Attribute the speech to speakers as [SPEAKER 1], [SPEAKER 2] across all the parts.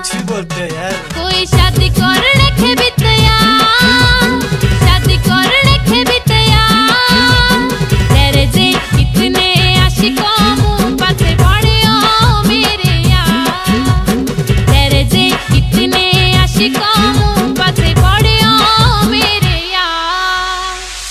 [SPEAKER 1] कुछ भी बोलते हो यार।
[SPEAKER 2] कोई शादी करने के भी तैयार, शादी करने के भी तैयार। तेरे जे कितने आशिकों मुँह पाछे पड़े हो मेरे यार। तेरे जे कितने आशिकों मुँह पाछे पड़े हो मेरे यार।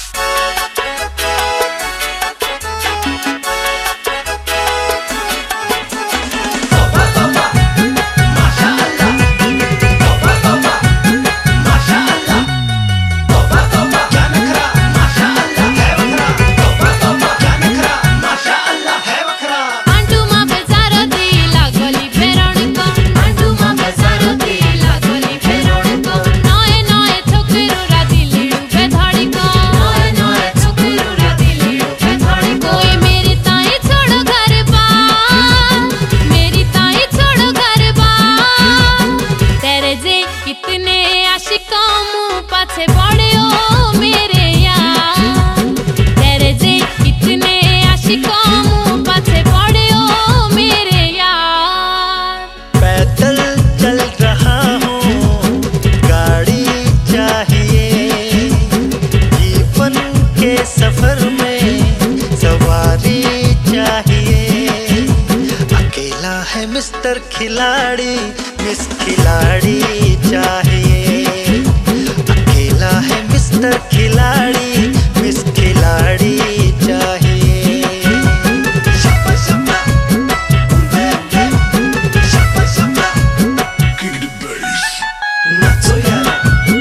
[SPEAKER 2] कितने आशिकों मुँह पाछे पड़े हो मेरे यार। तेरे जे कितने आशिकों मुँह पाछे पड़े हो मेरे यार।
[SPEAKER 3] पैदल चल रहा हूँ, गाड़ी चाहिए। जीवन के सफर में सवारी चाहिए। अकेला है मिस्टर खिलाड़ी, मिस खिलाड़ी चाहिए। अकेला है मिस्टर खिलाड़ी, मिस खिलाड़ी चाहिए। शप्पा शप्पा बेबे, शप्पा शप्पा किक द बेस। नाचो यारा,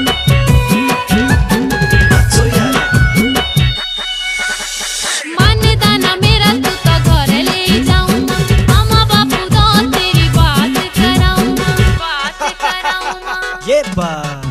[SPEAKER 3] नाचो यारा।
[SPEAKER 2] मानदा ना मेरा तू तो घर ले जाऊंगा। मामा बापू तो तेरी बात कराऊंगा, बात कराऊंगा।
[SPEAKER 1] ये बात